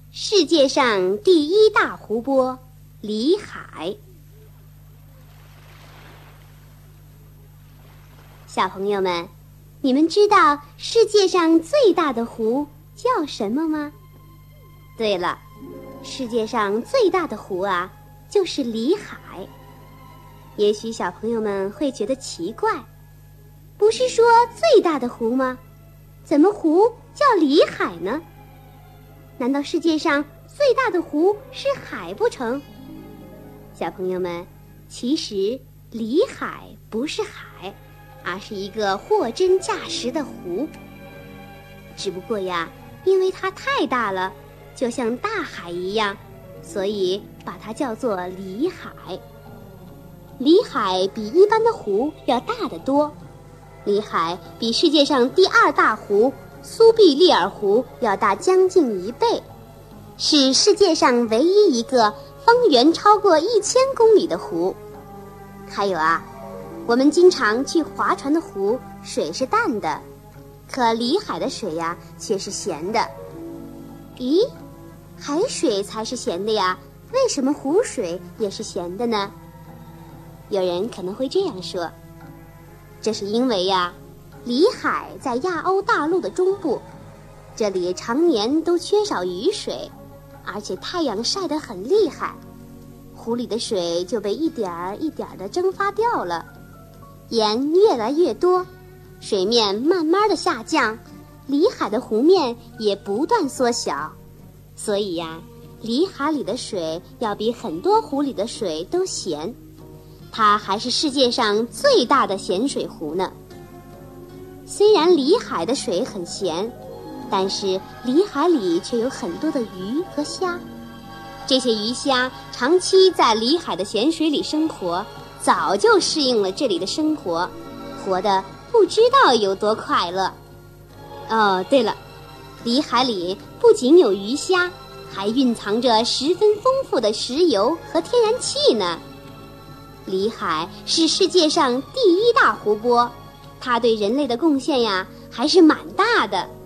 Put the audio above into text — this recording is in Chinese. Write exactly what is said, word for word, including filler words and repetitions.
世界上第一大湖泊——里海。小朋友们，你们知道世界上最大的湖叫什么吗？对了，世界上最大的湖啊，就是里海。也许小朋友们会觉得奇怪，不是说最大的湖吗？怎么湖叫里海呢？难道世界上最大的湖是海不成？小朋友们，其实里海不是海，而是一个货真价实的湖。只不过呀，因为它太大了，就像大海一样，所以把它叫做里海。里海比一般的湖要大得多，里海比世界上第二大湖苏必利尔湖要大将近一倍，是世界上唯一一个方圆超过一千公里的湖。还有啊，我们经常去划船的湖水是淡的，可里海的水呀却是咸的。咦，海水才是咸的呀，为什么湖水也是咸的呢？有人可能会这样说，这是因为呀，里海在亚欧大陆的中部，这里常年都缺少雨水，而且太阳晒得很厉害，湖里的水就被一点儿一点儿地蒸发掉了，盐越来越多，水面慢慢地下降，里海的湖面也不断缩小，所以呀，里海里的水要比很多湖里的水都咸，它还是世界上最大的咸水湖呢。虽然里海的水很咸，但是里海里却有很多的鱼和虾，这些鱼虾长期在里海的咸水里生活，早就适应了这里的生活，活得不知道有多快乐。哦，对了，里海里不仅有鱼虾，还蕴藏着十分丰富的石油和天然气呢。里海是世界上第一大湖泊，它对人类的贡献呀还是蛮大的。